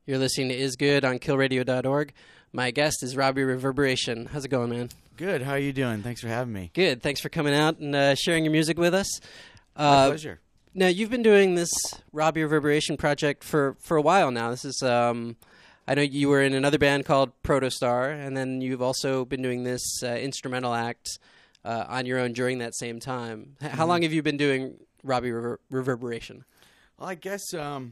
You're listening to Is Good on killradio.org. My guest is Robbie Reverberation. How's it going, man? Good. How are you doing? Thanks for having me. Good. Thanks for coming out and sharing your music with us. My pleasure. Now, you've been doing this Robbie Reverberation project for a while now. This is, I know you were in another band called Protostar, and then you've also been doing this instrumental act on your own during that same time. How long have you been doing Robbie Reverberation? Well, I guess,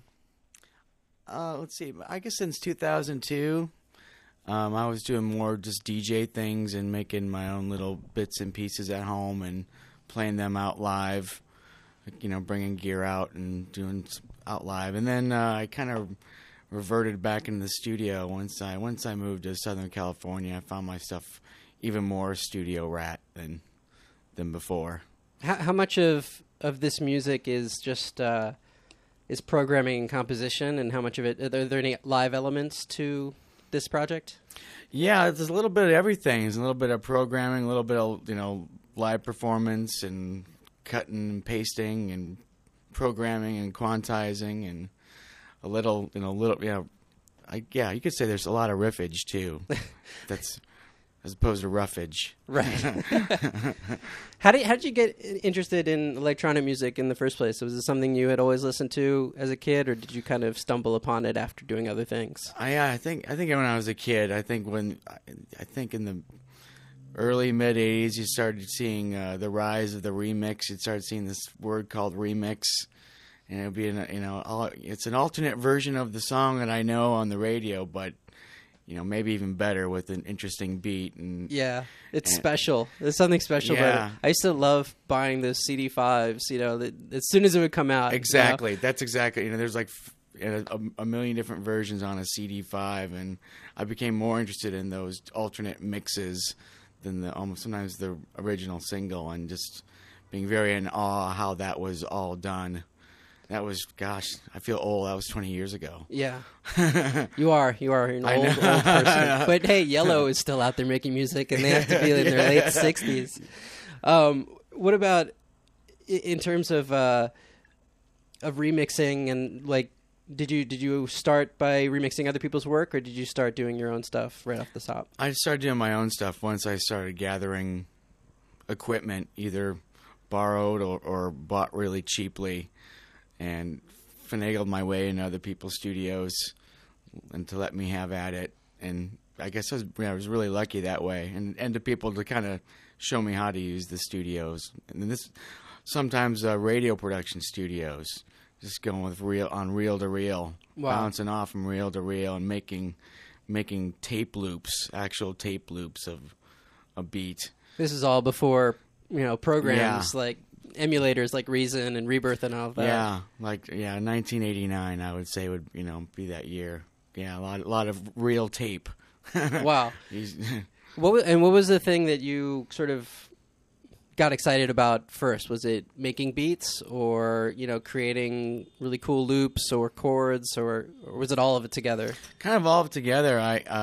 let's see. I guess since 2002, I was doing more just DJ things and making my own little bits and pieces at home and playing them out live, you know, bringing gear out and doing out live. And then I kind of reverted back into the studio once I moved to Southern California. I found myself even more studio rat than before. How much of this music is just is programming and composition, and how much of it are there any live elements to this project? Yeah, there's a little bit of everything. There's a little bit of programming, a little bit of live performance, and cutting and pasting, and programming and quantizing, and a little you could say there's a lot of riffage too. That's as opposed to roughage. Right. How did you get interested in electronic music in the first place? Was it something you had always listened to as a kid, or did you kind of stumble upon it after doing other things? I think when I was a kid, I think in the early mid '80s, you started seeing the rise of the remix. You started seeing this word called remix, and it'd be it's an alternate version of the song that I know on the radio, but maybe even better with an interesting beat. And it's special. There's something special about it. I used to love buying those CD5s, as soon as it would come out. Exactly. That's exactly, there's like a million different versions on a CD5, and I became more interested in those alternate mixes than sometimes the original single, and just being very in awe how that was all done. That was, gosh, I feel old. That was 20 years ago. Yeah. You are an old person. But hey, Yellow is still out there making music, and they have to be in their late 60s. What about in terms of remixing, and did you start by remixing other people's work, or did you start doing your own stuff right off the top? I started doing my own stuff once I started gathering equipment, either borrowed or bought really cheaply, and finagled my way into other people's studios and to let me have at it. And I guess I was really lucky that way, and to people to kind of show me how to use the studios. And sometimes radio production studios, just going with reel to reel, bouncing off from reel to reel, and making tape loops, actual tape loops of a beat. This is all before programs like emulators like Reason and Rebirth and all of that. 1989 I would say would be that year. Yeah, a lot of real tape. Wow. What was the thing that you sort of got excited about first? Was it making beats, or creating really cool loops or chords, or was it all of it together? Kind of all of it together.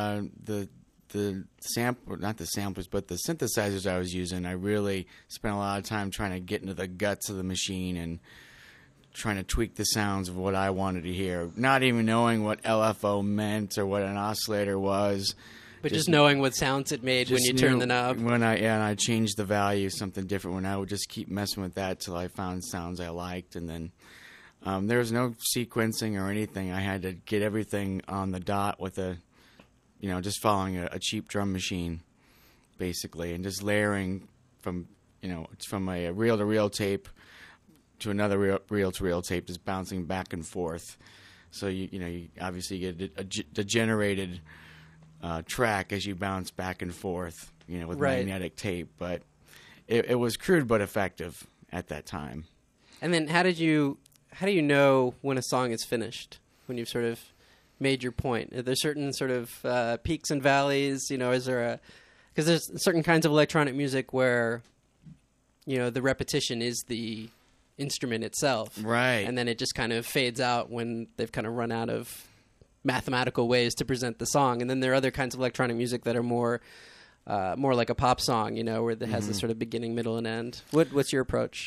The not the samplers, but the synthesizers I was using, I really spent a lot of time trying to get into the guts of the machine and trying to tweak the sounds of what I wanted to hear, not even knowing what LFO meant or what an oscillator was. But just knowing what sounds it made when you turned the knob. And I changed the value, something different, when I would just keep messing with that till I found sounds I liked. And then there was no sequencing or anything. I had to get everything on the dot with just following a cheap drum machine, basically, and just layering from a reel-to-reel tape to another reel-to-reel tape, just bouncing back and forth. So you obviously get a degenerated track as you bounce back and forth, with magnetic tape. But it was crude but effective at that time. And then how do you know when a song is finished? When you've sort of made your point? Are there certain sort of peaks and valleys? Is there because there's certain kinds of electronic music where the repetition is the instrument itself, right? And then it just kind of fades out when they've kind of run out of mathematical ways to present the song. And then there are other kinds of electronic music that are more like a pop song, where it has this sort of beginning, middle, and end. What's your approach?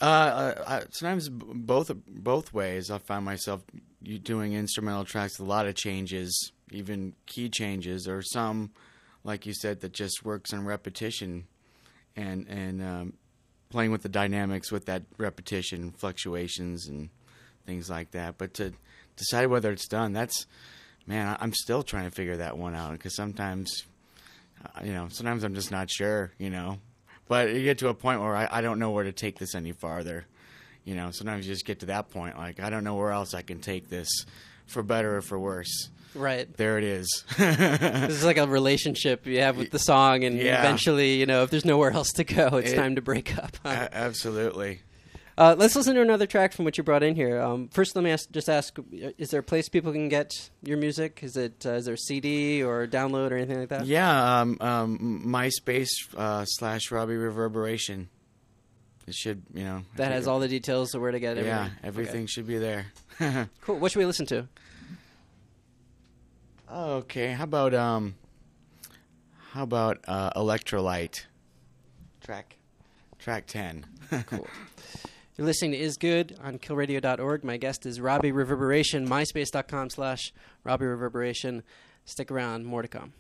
Sometimes both ways. I find myself doing instrumental tracks with a lot of changes, even key changes, or some, like you said, that just works on repetition, and playing with the dynamics with that repetition, fluctuations, and things like that. But to decide whether it's done, I'm still trying to figure that one out, because sometimes I'm just not sure, But you get to a point where I don't know where to take this any farther. Sometimes you just get to that point, like, I don't know where else I can take this, for better or for worse. Right. There it is. This is like a relationship you have with the song, and eventually, if there's nowhere else to go, it's time to break up. Huh? Absolutely. Let's listen to another track from what you brought in here. First, let me ask, is there a place people can get your music? Is there a CD or download or anything like that? Yeah, MySpace / Robbie Reverberation. It should, That has all the details of where to get everything. Yeah, everything should be there. Cool. What should we listen to? Okay, how about Electrolyte? Track 10. Cool. You're listening to Is Good on killradio.org. My guest is Robbie Reverberation, myspace.com / Robbie Reverberation. Stick around, more to come.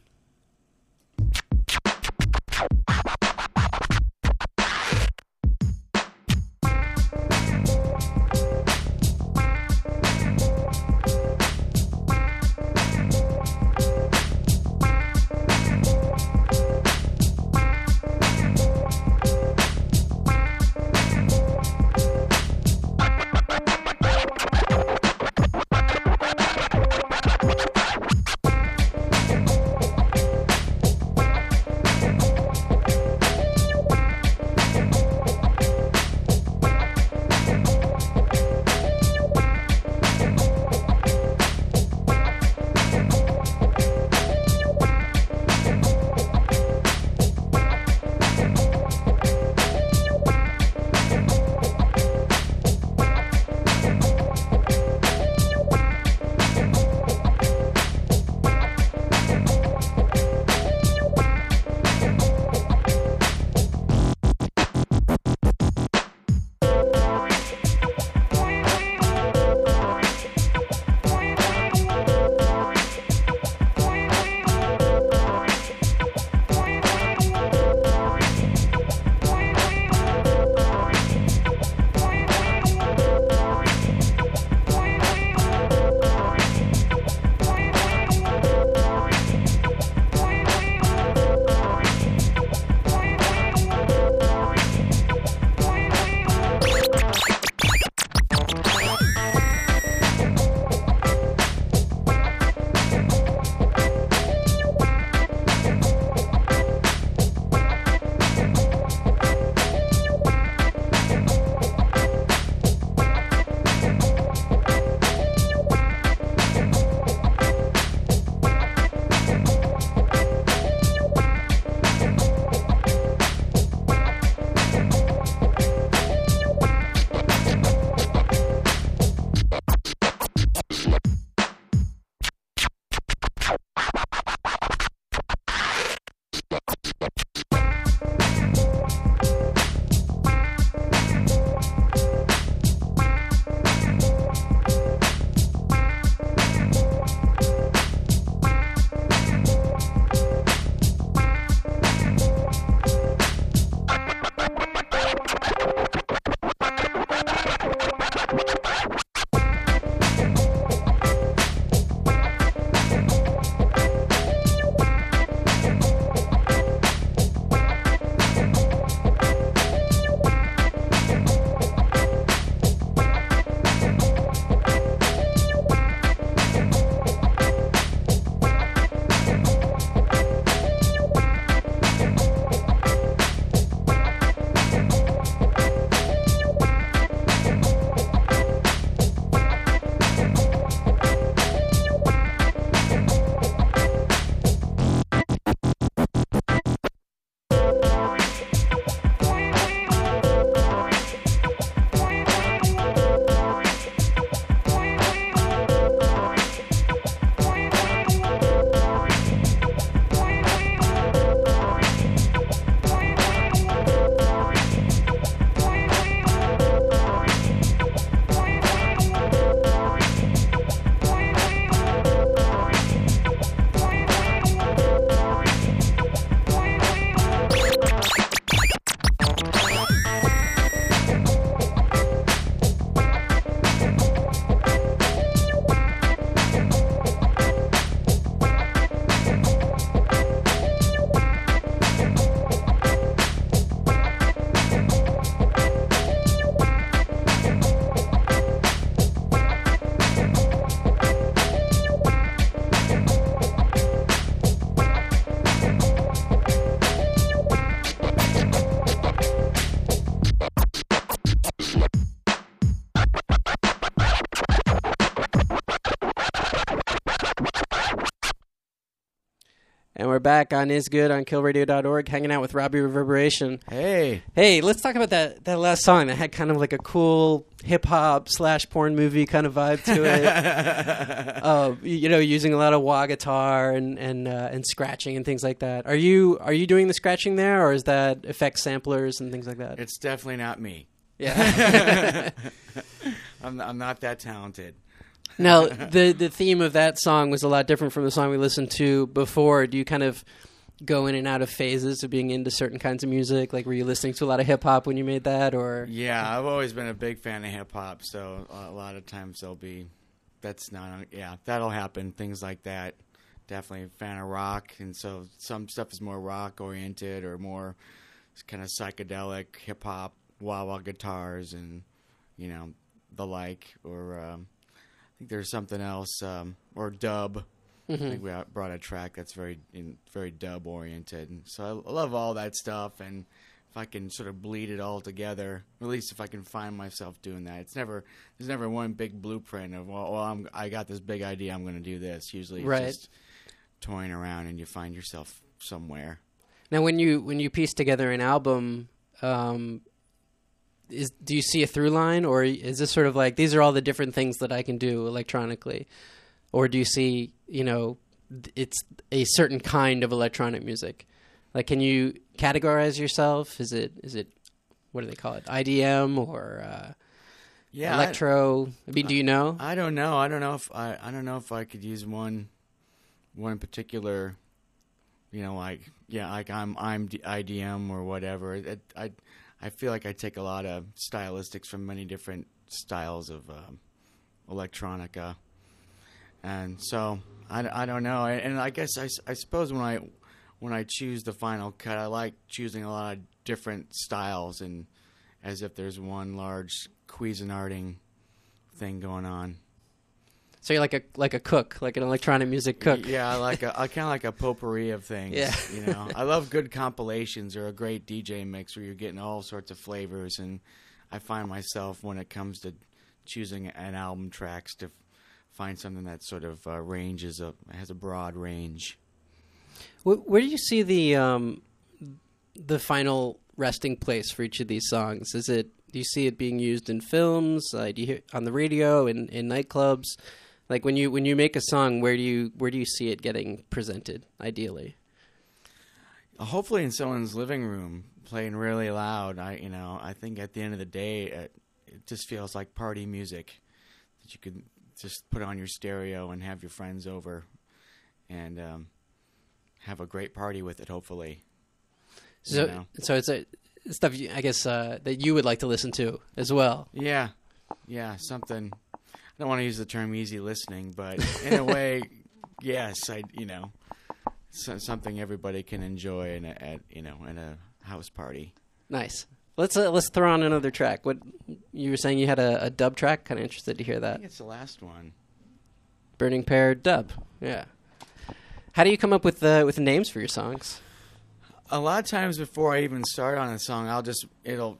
we're back on Is Good on killradio.org, hanging out with Robbie Reverberation. Hey. Hey, let's talk about that last song that had kind of like a cool hip-hop / porn movie kind of vibe to it. Using a lot of wah guitar and scratching and things like that. Are you doing the scratching there, or is that effects samplers and things like that? It's definitely not me. Yeah. I'm not that talented. Now, the theme of that song was a lot different from the song we listened to before. Do you kind of go in and out of phases of being into certain kinds of music? Like, were you listening to a lot of hip-hop when you made that? Or Yeah, I've always been a big fan of hip-hop, so a lot of times that'll happen, things like that. Definitely a fan of rock, and so some stuff is more rock-oriented or more kind of psychedelic hip-hop, wah-wah guitars and, the like, or... I think there's something else, or dub. Mm-hmm. I think we brought a track that's very dub oriented. And so I love all that stuff, and if I can sort of bleed it all together, or at least if I can find myself doing that, there's never one big blueprint of I got this big idea, I'm going to do this. Usually, it's just toying around, and you find yourself somewhere. Now, when you piece together an album. Do you see a through line, or is this sort of like, these are all the different things that I can do electronically? Or do you see, it's a certain kind of electronic music? Like, can you categorize yourself? Is it what do they call it? IDM or electro? Do you know? I don't know. I don't know if I could use one particular, like I'm IDM or whatever. I feel like I take a lot of stylistics from many different styles of electronica, and so I don't know. And I guess I suppose when I choose the final cut, I like choosing a lot of different styles, and as if there's one large Cuisinarting thing going on. So you're like a cook, like an electronic music cook. Yeah, I kind of like a potpourri of things. Yeah. I love good compilations or a great DJ mix where you're getting all sorts of flavors, and I find myself when it comes to choosing an album tracks to find something that sort of has a broad range. Where do you see the final resting place for each of these songs? Do you see it being used in films? Do you hear on the radio, in nightclubs? Like when you make a song, where do you see it getting presented ideally? Hopefully in someone's living room, playing really loud. I think at the end of the day, it just feels like party music that you could just put on your stereo and have your friends over and have a great party with it. Hopefully, so it's stuff I guess that you would like to listen to as well. Yeah, something. I don't want to use the term easy listening, but in a way, yes, something everybody can enjoy in a house party. Nice. Let's throw on another track. What you were saying, you had a dub track? Kind of interested to hear that. I think it's the last one. Burning Pear dub. Yeah. How do you come up with the names for your songs? A lot of times before I even start on a song, it'll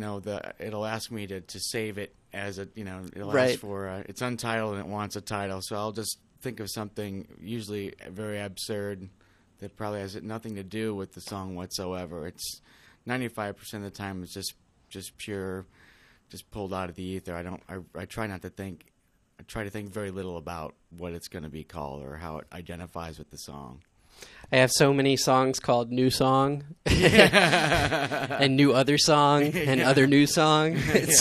ask me to save it as it'll ask for it's untitled and it wants a title, so I'll just think of something usually very absurd that probably has nothing to do with the song whatsoever. It's 95% of the time it's just pure, just pulled out of the ether. I try not to think. I try to think very little about what it's going to be called or how it identifies with the song. I have so many songs called New Song and New Other Song and Other New Song.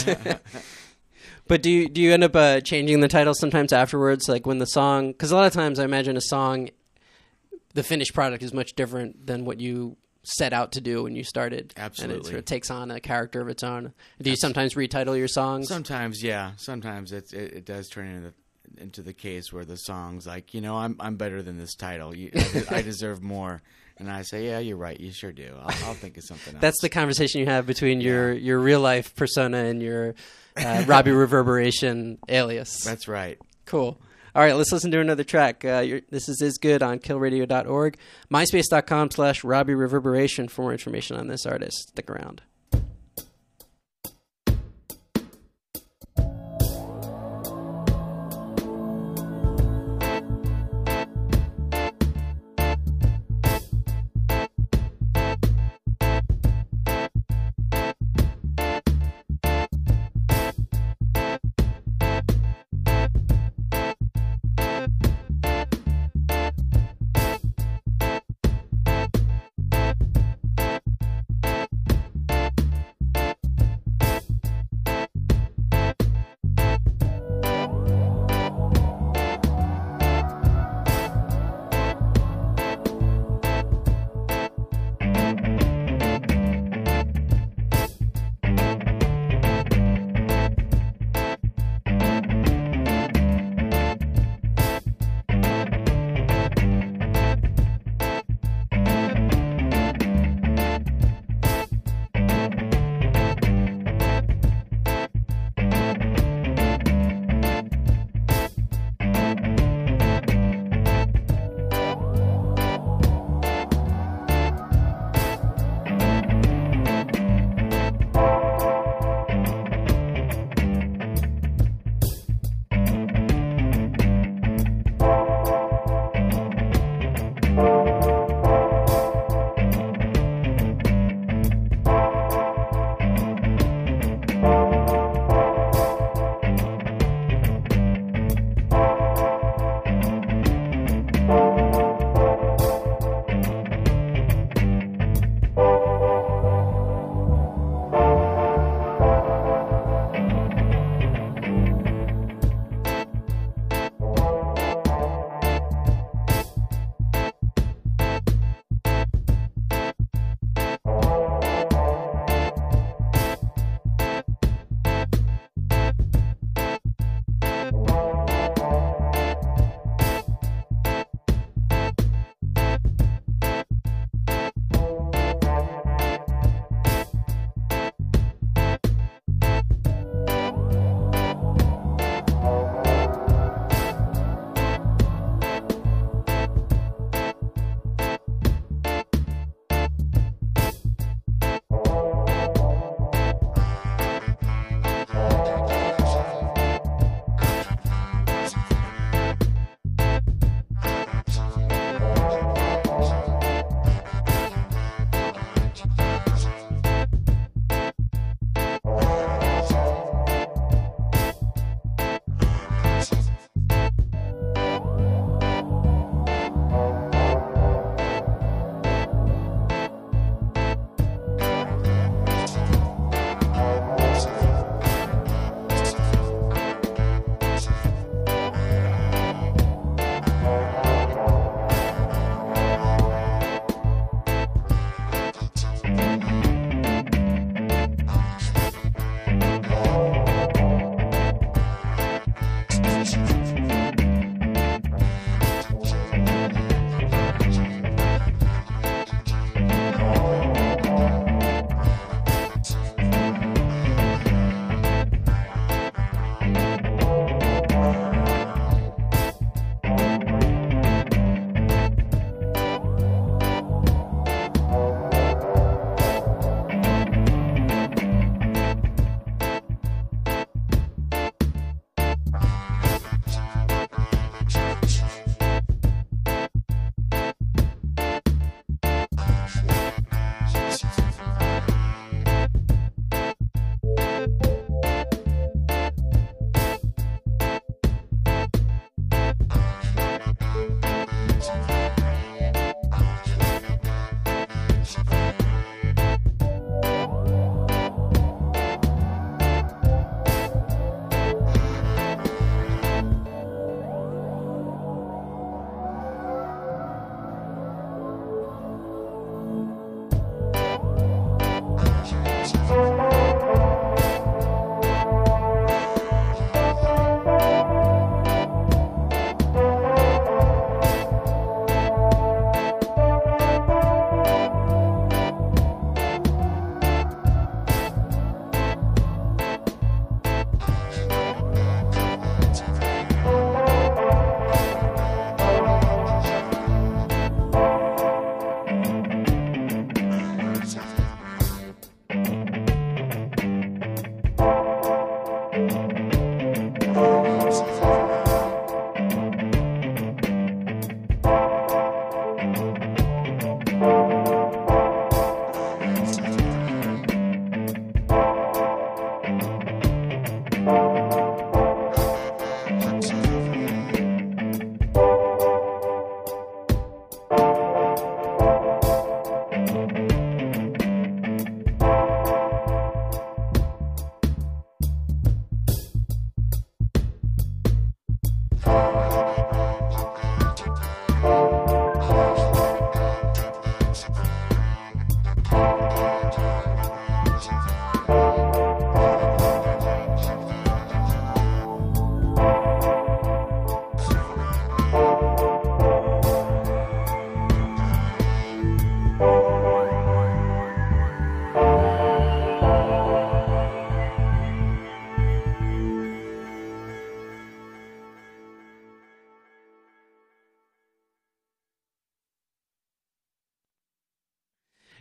But do you end up changing the title sometimes afterwards, like when the song? Because a lot of times I imagine a song, the finished product is much different than what you set out to do when you started. Absolutely. And it sort of takes on a character of its own. Do you sometimes retitle your songs? Sometimes, yeah. Sometimes it does turn into the case where the song's like, I'm better than this title. I deserve more. And I say, yeah, you're right. You sure do. I'll think of something else. That's the conversation you have between your real life persona and your Robbie Reverberation alias. That's right. Cool. All right, let's listen to another track. This is Good on killradio.org. MySpace.com/Robbie Reverberation for more information on this artist. Stick around.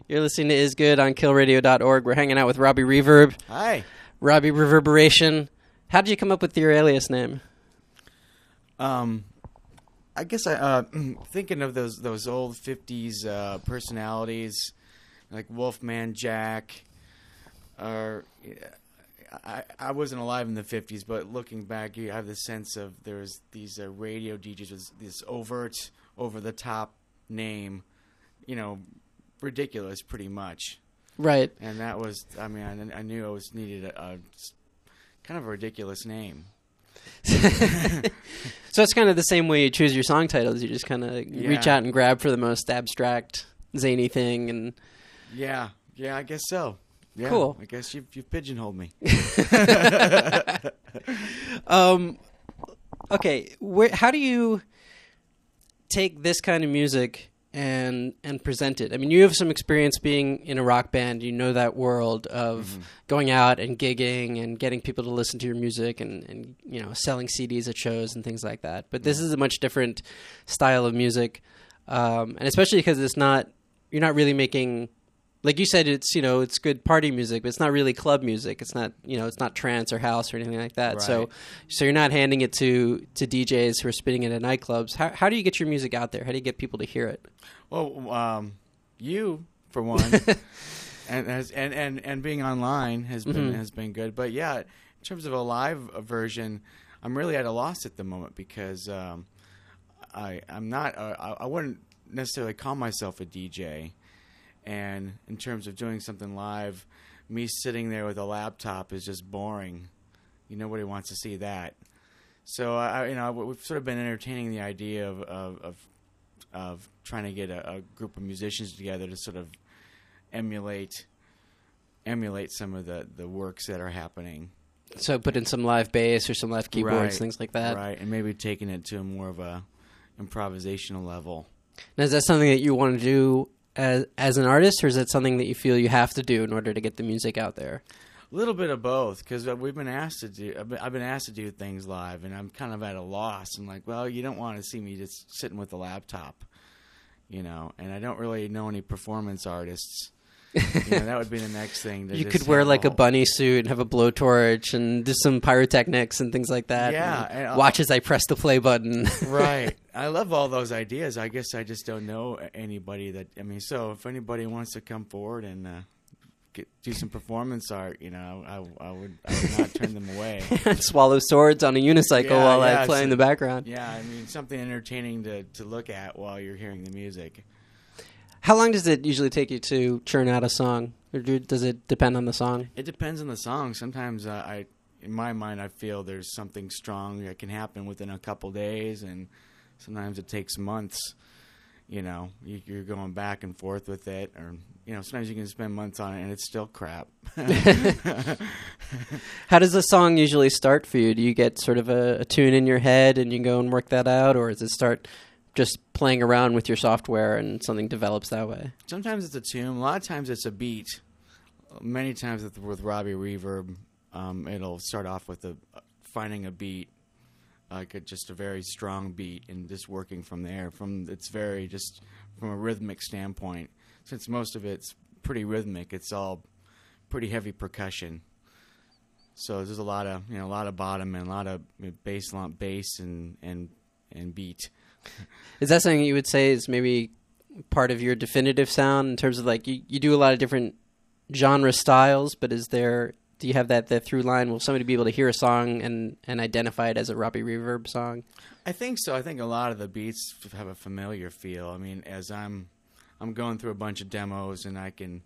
You're listening to Is Good on killradio.org. We're hanging out with Robbie Reverb. Hi. Robbie Reverberation. How did you come up with your alias name? I guess thinking of those old 50s personalities like Wolfman Jack. Or I wasn't alive in the 50s, but looking back, you have the sense of there's these radio DJs with this overt, over-the-top name, ridiculous pretty much. Right. And that was, I knew I needed a kind of a ridiculous name. So it's kind of the same way you choose your song titles. You just kind of reach out and grab for the most abstract, zany thing. And yeah, I guess so. Yeah, cool. I guess you've pigeonholed me. Okay, how do you take this kind of music and present it? I mean, you have some experience being in a rock band. You know that world of going out and gigging and getting people to listen to your music and selling CDs at shows and things like that. But this is a much different style of music, and especially because you're not really making. Like you said, it's it's good party music, but it's not really club music. It's not it's not trance or house or anything like that. Right. So you're not handing it to DJs who are spinning it at nightclubs. How do you get your music out there? How do you get people to hear it? Well, you for one, and being online has been good. But yeah, in terms of a live version, I'm really at a loss at the moment because I wouldn't necessarily call myself a DJ. And in terms of doing something live, me sitting there with a laptop is just boring. Nobody wants to see that. So we've sort of been entertaining the idea of trying to get a group of musicians together to sort of emulate some of the works that are happening. So put in some live bass or some live keyboards, things like that. Right, and maybe taking it to more of a improvisational level. Now, is that something that you want to do as an artist, or is that something that you feel you have to do in order to get the music out there? A little bit of both, because I've been asked to do things live, and I'm kind of at a loss. I'm like, well, you don't want to see me just sitting with a laptop, and I don't really know any performance artists. That would be the next thing. You could wear like a bunny suit and have a blowtorch and do some pyrotechnics and things like that. Yeah. And watch as I press the play button. Right. I love all those ideas. I guess I just don't know anybody so if anybody wants to come forward and do some performance art, I would not turn them away. Swallow swords on a unicycle while I play in the background. Yeah, something entertaining to look at while you're hearing the music. How long does it usually take you to churn out a song? Or does it depend on the song? It depends on the song. Sometimes in my mind, I feel there's something strong that can happen within a couple days, and sometimes it takes months. You're going back and forth with it, or sometimes you can spend months on it and it's still crap. How does a song usually start for you? Do you get sort of a tune in your head and you go and work that out, or does it start just playing around with your software and something develops that way? Sometimes it's a tune. A lot of times it's a beat. Many times with Robbie Reverb, it'll start off with finding a beat, like just a very strong beat, and just working from there. It's very just from a rhythmic standpoint. Since most of it's pretty rhythmic, it's all pretty heavy percussion. So there's a lot of bottom and a lot of bass and beat. Is that something you would say is maybe part of your definitive sound in terms of like you do a lot of different genre styles, but do you have that through line? Will somebody be able to hear a song and identify it as a Robbie Reverb song? I think so. I think a lot of the beats have a familiar feel. I mean, as I'm going through a bunch of demos and I can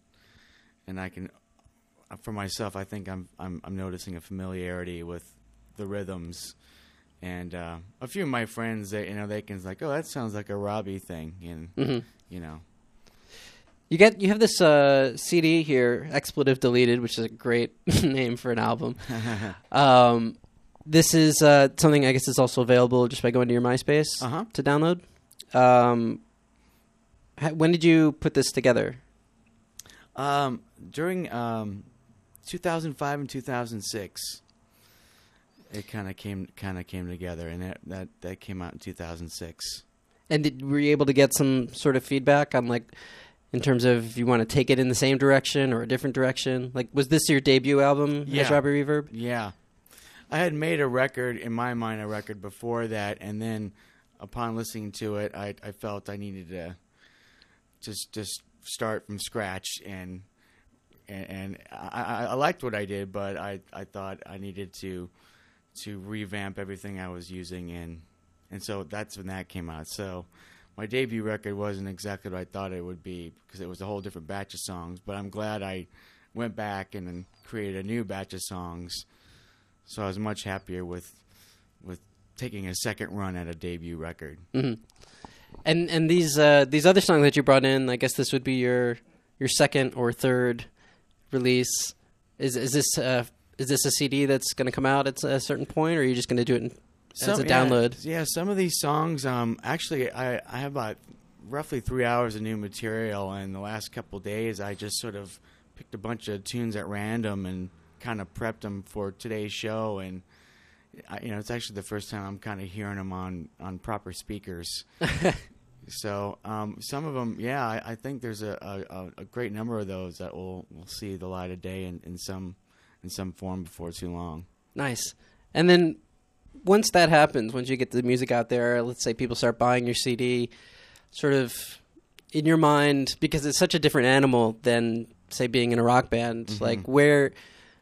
for myself, I think I'm noticing a familiarity with the rhythms. And a few of my friends, they can like, oh, that sounds like a Robbie thing, and You have this CD here, Expletive Deleted, which is a great name for an album. This is something I guess is also available just by going to your MySpace to download. When did you put this together? During 2005 and 2006. It kind of came together, and that came out in 2006. And were you able to get some sort of feedback on like in terms of you want to take it in the same direction or a different direction? Like, was this your debut album as Robbie Reverb? Yeah. I had made a record, in my mind, a record before that, and then upon listening to it, I felt I needed to just start from scratch, and I liked what I did, but I thought I needed to revamp everything I was using, and so that's when that came out. So my debut record wasn't exactly what I thought it would be, because it was a whole different batch of songs, but I'm glad I went back and then created a new batch of songs. So I was much happier with taking a second run at a debut record. Mm-hmm. And these other songs that you brought in, I guess this would be your second or third release. Is this a CD that's going to come out at a certain point, or are you just going to do it as a download? Yeah, some of these songs. Actually, I have about roughly 3 hours of new material, and the last couple of days I just sort of picked a bunch of tunes at random and kind of prepped them for today's show, and it's actually the first time I'm kind of hearing them on proper speakers. So some of them, I think there's a great number of those that will see the light of day in some form before too long. Nice. And then once that happens, once you get the music out there, let's say people start buying your CD, sort of in your mind, because it's such a different animal than, say, being in a rock band, mm-hmm. like where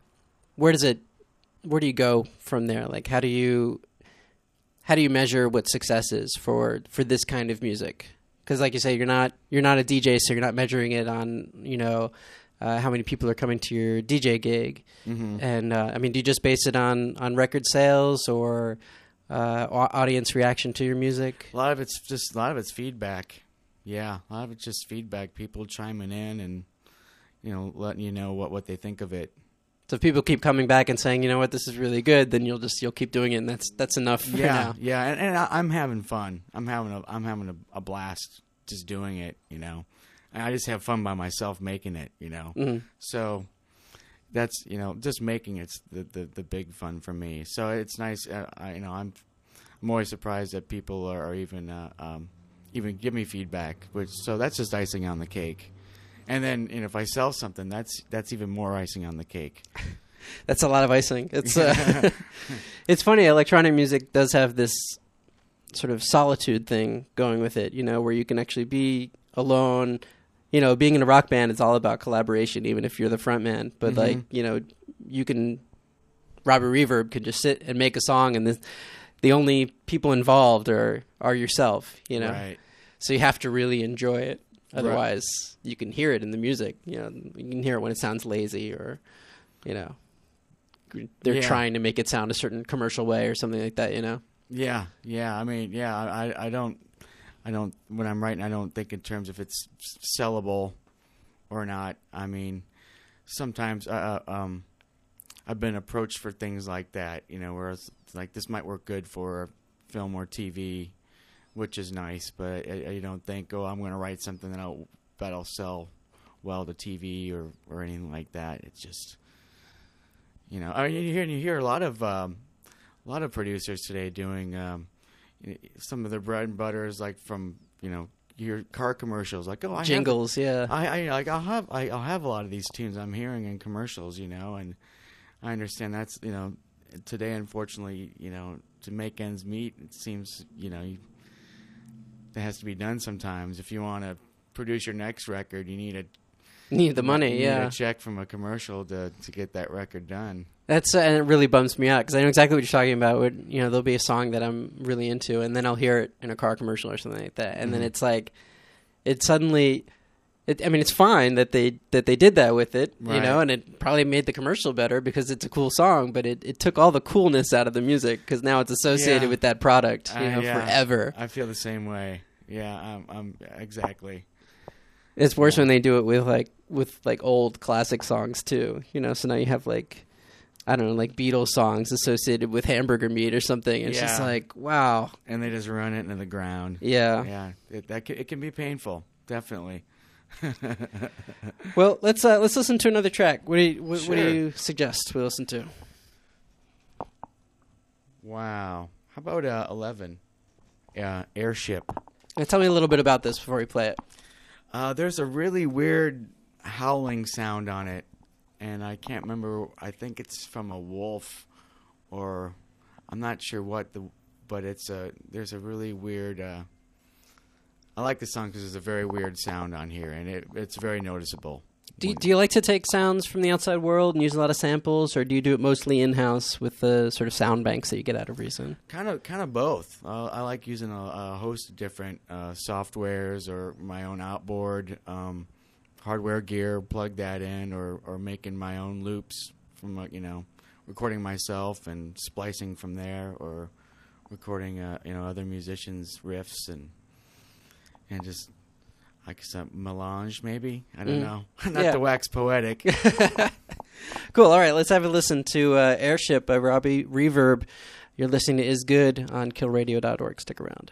do you go from there? Like, how do you measure what success is for this kind of music? Because, like you say, you're not a DJ, so you're not measuring it on how many people are coming to your DJ gig. Mm-hmm. And I mean, do you just base it on record sales or audience reaction to your music? A lot of it's feedback. Yeah, a lot of it's just feedback. People chiming in and letting you know what they think of it. So if people keep coming back and saying, you know what, this is really good, then you'll keep doing it, and that's enough for now. Yeah, and I'm having fun. I'm having a blast just doing it. And I just have fun by myself making it. Mm-hmm. So that's just making it's the big fun for me. So it's nice. I'm always surprised that people are even give me feedback. So that's just icing on the cake. And then, if I sell something, that's even more icing on the cake. That's a lot of icing. It's it's funny. Electronic music does have this sort of solitude thing going with it, where you can actually be alone. Being in a rock band is all about collaboration, even if you're the front man. But mm-hmm. You can, Robbie Reverb could just sit and make a song, and the only people involved are yourself. Right. So you have to really enjoy it. Otherwise, right. You can hear it in the music. You can hear it when it sounds lazy, or they're trying to make it sound a certain commercial way or something like that. Yeah. I mean, I don't when I'm writing, I don't think in terms if it's sellable or not. I mean, sometimes I've been approached for things like that. Where it's like, this might work good for film or TV. Which is nice, but you don't think, I'm going to write something that'll sell well to TV or anything like that. It's just, you hear a lot of producers today doing some of their bread and butters, like from your car commercials, like jingles, I'll have a lot of these tunes I'm hearing in commercials, and I understand that's today, unfortunately, to make ends meet, it seems that has to be done sometimes. If you want to produce your next record, you need the money. You need a check from a commercial to get that record done. That's and it really bums me out, because I know exactly what you're talking about. There'll be a song that I'm really into, and then I'll hear it in a car commercial or something like that, and then it's like, it suddenly. It's fine that they did that with it, right. And it probably made the commercial better because it's a cool song, but it took all the coolness out of the music, because now it's associated with that product, forever. I feel the same way. Yeah, I'm exactly. It's worse when they do it with old classic songs too, So now you have I don't know, Beatles songs associated with hamburger meat or something. It's just like, wow. And they just run it into the ground. Yeah. It can be painful, definitely. Well, let's listen to another track. What do you suggest we listen to? Wow. How about 11? Airship. Tell me a little bit about this before we play it. There's a really weird howling sound on it, and I can't remember. I think it's from a wolf, or I'm not sure what but there's a really weird. I like the song because there's a very weird sound on here, and it's very noticeable. Do you like to take sounds from the outside world and use a lot of samples, or do you do it mostly in-house with the sort of sound banks that you get out of Reason? Kind of both. I like using a host of different softwares or my own outboard, hardware gear, plug that in, or making my own loops from recording myself and splicing from there, or recording other musicians' riffs and just. Like some melange, maybe? I don't know. Not to wax poetic. Cool. All right, let's have a listen to Airship by Robbie Reverb. You're listening to Is Good on killradio.org. Stick around.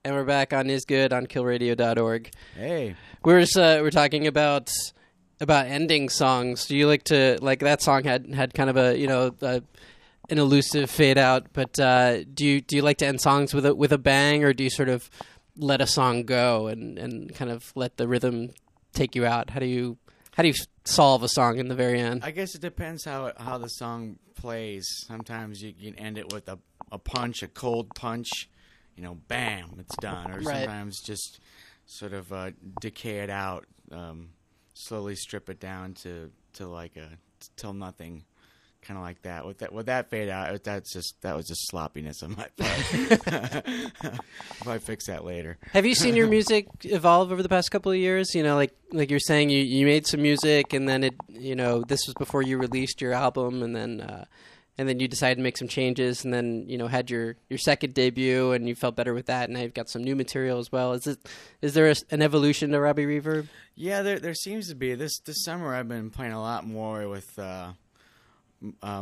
And we're back on Is Good on killradio.org. Hey. We're talking about ending songs. Do you like to, like, that song had kind of a, an elusive fade out, but do you like to end songs with a bang, or do you sort of let a song go and kind of let the rhythm take you out? How do you solve a song in the very end? I guess it depends how the song plays. Sometimes you can end it with a punch, a cold punch, bam, it's done. Or Right. sometimes just sort of decay it out, slowly strip it down to like till nothing, kind of like that. With that fade out, that was just sloppiness on my part. I'll probably fix that later. Have you seen your music evolve over the past couple of years? Like you're saying, you made some music, and then this was before you released your album, and then you decided to make some changes, and then had your second debut, and you felt better with that, and now you've got some new material as well. Is there an evolution to Robbie Reverb? Yeah, there seems to be. This summer I've been playing a lot more with a lot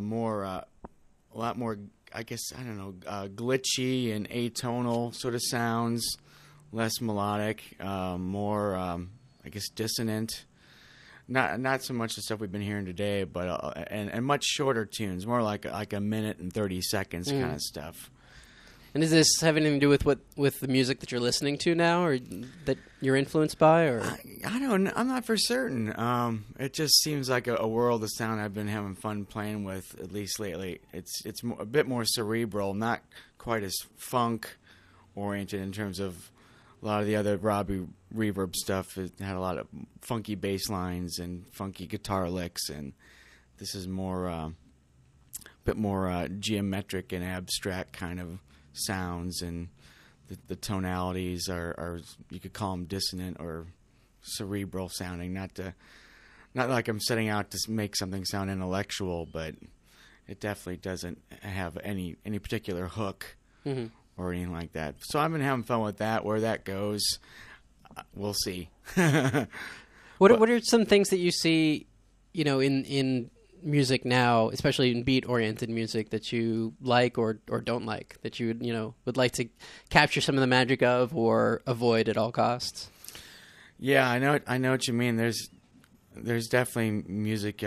more, I guess, I don't know, glitchy and atonal sort of sounds, less melodic, more, I guess, dissonant. Not so much the stuff we've been hearing today, but and much shorter tunes, more like a minute and 30 seconds kind of stuff. And does this have anything to do with the music that you're listening to now, or that you're influenced by, or? I don't know. I'm not for certain. It just seems like a world of sound I've been having fun playing with, at least lately. It's a bit more cerebral, not quite as funk oriented in terms of a lot of the other Robbie Reverb stuff. It had a lot of funky bass lines and funky guitar licks, and this is more a bit more geometric and abstract kind of sounds, and the tonalities are you could call them dissonant or cerebral sounding. Not like I'm setting out to make something sound intellectual, but it definitely doesn't have any particular hook or anything like that. So I've been having fun with that. Where that goes, we'll see. What are some things that you see, in music now, especially in beat-oriented music, that you like or don't like, that you would like to capture some of the magic of or avoid at all costs? Yeah, I know what you mean. There's definitely music.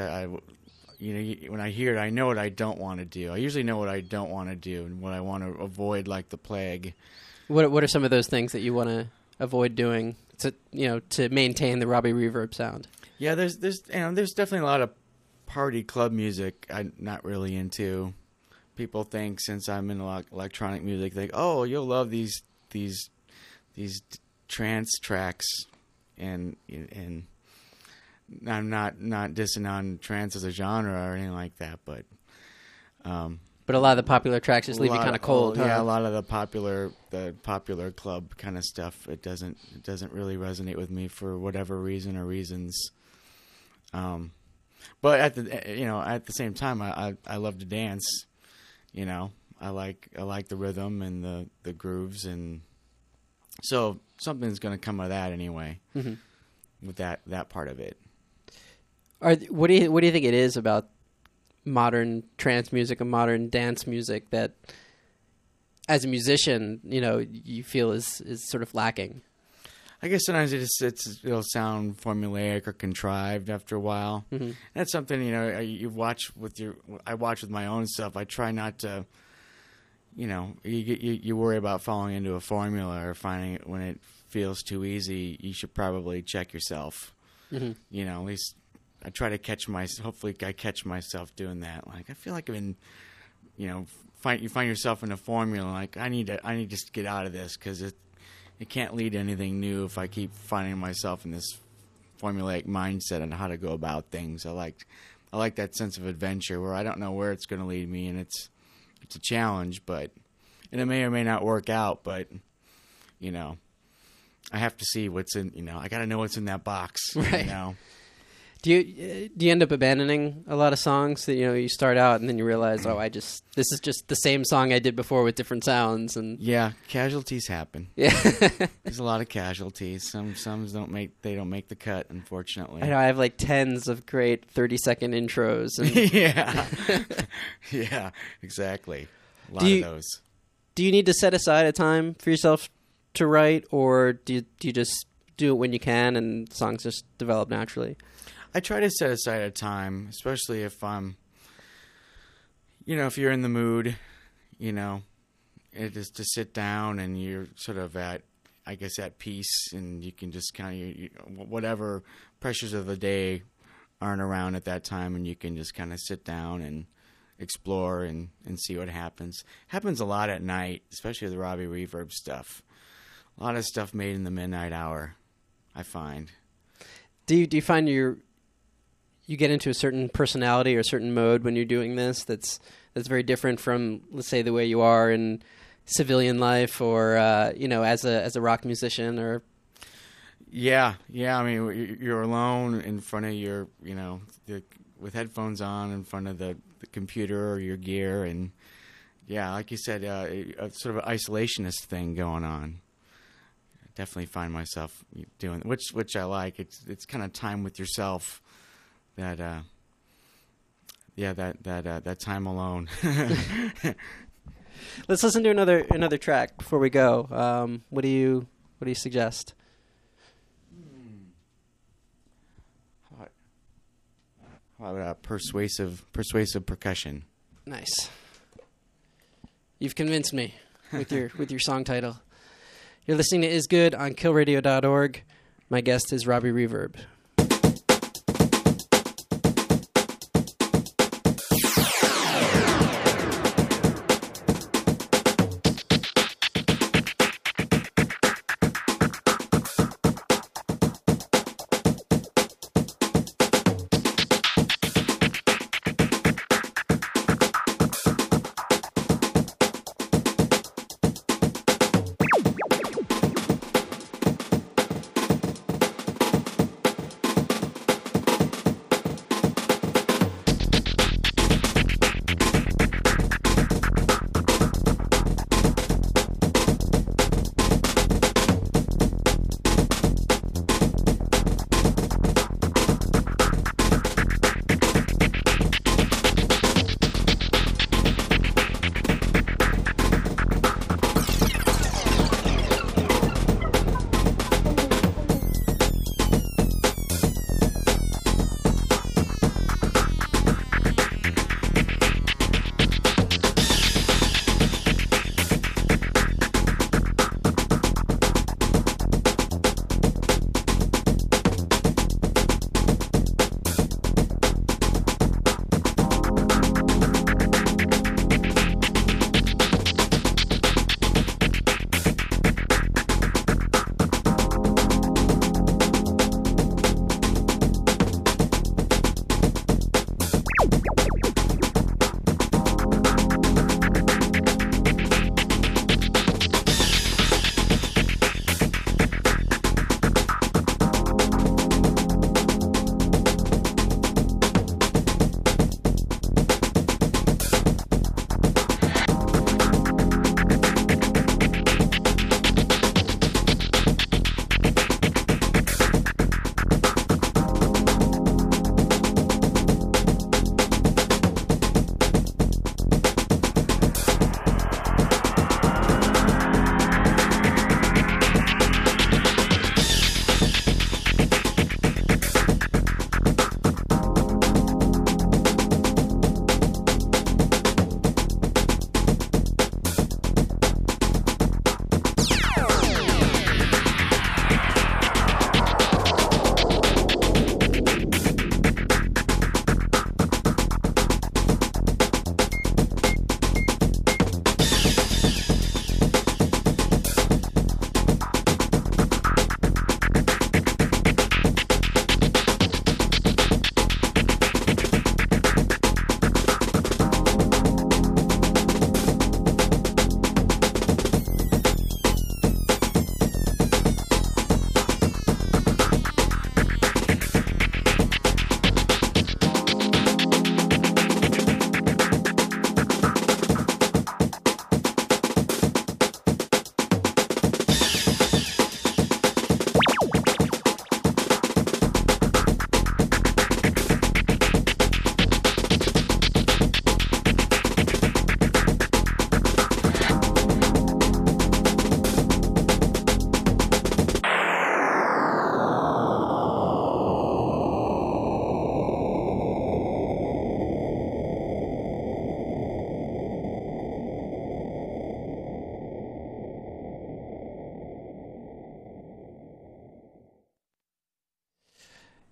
When I hear it, I know what I don't want to do. I usually know what I don't want to do and what I want to avoid, like the plague. What are some of those things that you want to avoid doing to maintain the Robbie Reverb sound? Yeah, there's definitely a lot of party club music I'm not really into. People think, since I'm in electronic music, they think, oh, you'll love these trance tracks, and I'm not dissing on trance as a genre or anything like that, but a lot of the popular tracks just leave you kind of cold. Yeah, a lot of the popular club kind of stuff, it doesn't really resonate with me for whatever reason or reasons. But at the same time, I love to dance. I like the rhythm and the grooves, and so something's going to come of that anyway. With that part of it. What do you think it is about modern trance music and modern dance music that, as a musician, you feel is sort of lacking? I guess sometimes it'll sound formulaic or contrived after a while. That's something you watch I watch with my own stuff. I try not to, you worry about falling into a formula or finding it when it feels too easy. You should probably check yourself. At least I try to hopefully I catch myself doing that. Like, I feel like I've been, you find yourself in a formula. Like, I need to just get out of this, because it can't lead to anything new if I keep finding myself in this formulaic mindset on how to go about things. I like that sense of adventure where I don't know where it's going to lead me, and it's a challenge, and it may or may not work out, but I have to see what's in. I got to know what's in that box. Right. Do you end up abandoning a lot of songs that you start out and then you realize, this is just the same song I did before with different sounds? And yeah, casualties happen. Yeah. There's a lot of casualties. Some don't make the cut, unfortunately. I know, I have like tens of great 30-second intros. And yeah. Yeah, exactly. A lot of those. Do you need to set aside a time for yourself to write, or do you just do it when you can and songs just develop naturally? I try to set aside a time, especially if if you're in the mood, it is to sit down and you're sort of at peace, and you can just kind of, whatever pressures of the day aren't around at that time, and you can just kind of sit down and explore and see what happens. Happens a lot at night, especially the Robbie Reverb stuff. A lot of stuff made in the midnight hour, I find. Do you find you get into a certain personality or a certain mode when you're doing this that's very different from, let's say, the way you are in civilian life, or as a rock musician? Or yeah. I mean, you're alone in front of your with headphones on in front of the computer or your gear, and like you said, a sort of isolationist thing going on. I definitely find myself doing which I like. It's kind of time with yourself. That time alone. Let's listen to another track before we go. What do you suggest? How about persuasive percussion? Nice. You've convinced me with your song title. You're listening to Is Good on killradio.org. My guest is Robbie Reverb.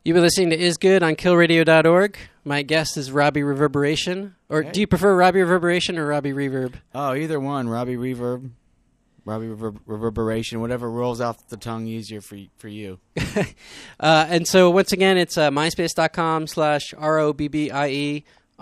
You've been listening to Is Good on killradio.org. My guest is Robbie Reverberation. Or do you prefer Robbie Reverberation or Robbie Reverb? Oh, either one. Robbie Reverb, Robbie Reverberation, whatever rolls off the tongue easier for you. And so, once again, it's myspace.com/ROBBIE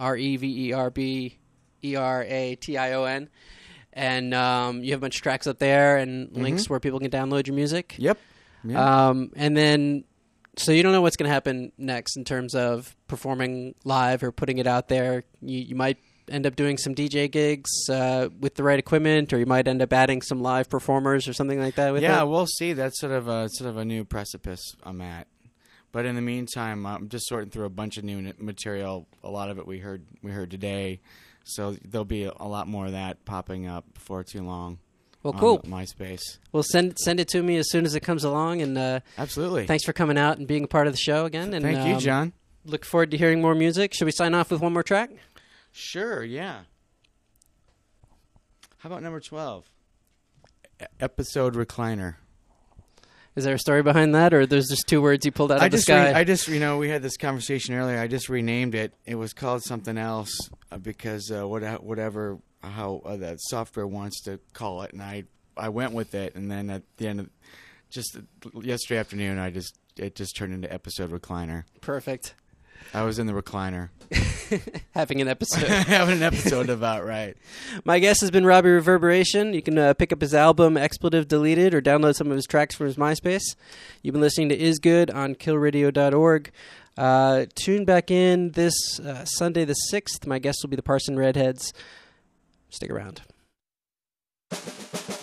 REVERBERATION. And you have a bunch of tracks up there and links where people can download your music. Yep. Yeah. And then, so you don't know what's going to happen next in terms of performing live or putting it out there. You might end up doing some DJ gigs with the right equipment, or you might end up adding some live performers or something like that with it. Yeah, we'll see. That's sort of a new precipice I'm at. But in the meantime, I'm just sorting through a bunch of new material. A lot of it we heard today. So there'll be a lot more of that popping up before too long. Well, cool. MySpace. Well, send it to me as soon as it comes along. And absolutely. Thanks for coming out and being a part of the show again. And thank you, John. Look forward to hearing more music. Should we sign off with one more track? Sure. Yeah. How about number 12? Episode Recliner. Is there a story behind that, or there's just two words you pulled out of the sky? We had this conversation earlier. I just renamed it. It was called something else because whatever that software wants to call it, and I went with it. And then at the end of just yesterday afternoon, it just turned into Episode Recliner. Perfect. I was in the recliner. Having an episode. Having an episode about right. My guest has been Robbie Reverberation. You can pick up his album, Expletive Deleted, or download some of his tracks from his MySpace. You've been listening to Is Good on killradio.org. Tune back in this Sunday the 6th. My guest will be the Parson Redheads. Stick around.